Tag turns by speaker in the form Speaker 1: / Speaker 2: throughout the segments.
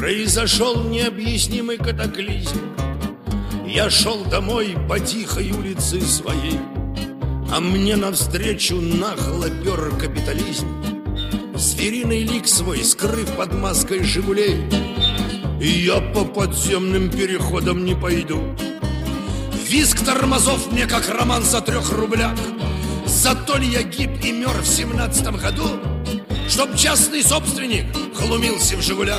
Speaker 1: Произошел необъяснимый катаклизм. Я шел домой по тихой улице своей, а мне навстречу нагло пер капитализм, звериный лик свой скрыв под маской «Жигулей». И я по подземным переходам не пойду. Визг тормозов мне как романс о 3 рублях. Зато ли я гиб и мер в 17-м году, чтоб частный собственник глумился в «Жигулях».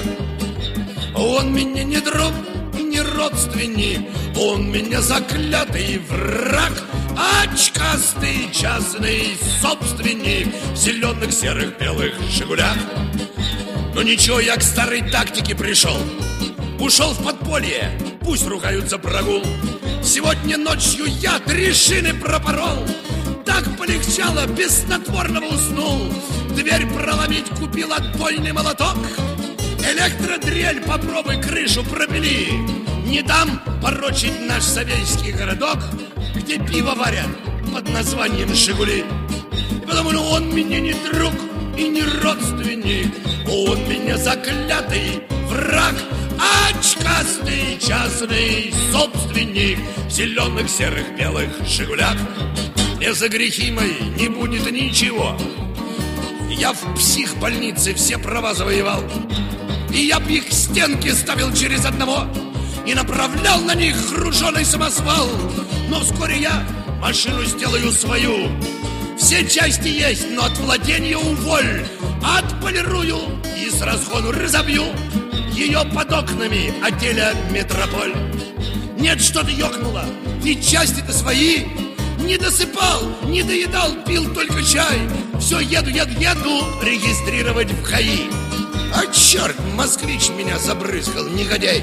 Speaker 1: Он меня не друг и не родственник, он меня заклятый враг, очкастый частный собственник в зеленых, серых, белых «Жигулях». Но ничего, я к старой тактике пришел. Ушел в подполье, пусть ругают за прогул. Сегодня ночью я 3 шины пропорол. Так полегчало, без снотворного уснул. Дверь проломить купил отбойный молоток. Электродрель, попробуй крышу пропили. Не дам порочить наш Совейский городок, где пиво варят под названием «Жигули». И потому он мне не друг и не родственник, он меня заклятый враг, очкастый частный собственник в зеленых, серых, белых «Жигулях». Мне за грехи мои не будет ничего. Я в психбольнице все права завоевал, и я б их стенки ставил через одного и направлял на них груженый самосвал. Но вскоре я машину сделаю свою. Все части есть, но от владения уволь. Отполирую и с разгону разобью ее под окнами отеля «Метрополь». Нет, что-то ёкнуло, ведь части-то свои. Не досыпал, не доедал, пил только чай. Все еду регистрировать в ХАИ. А черт, москвич меня забрызгал, негодяй.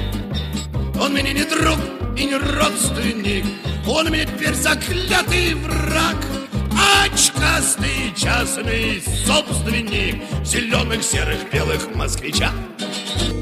Speaker 1: Он мне не друг и не родственник, он мне теперь заклятый враг, очкастый частный собственник в зеленых, серых, белых москвичах.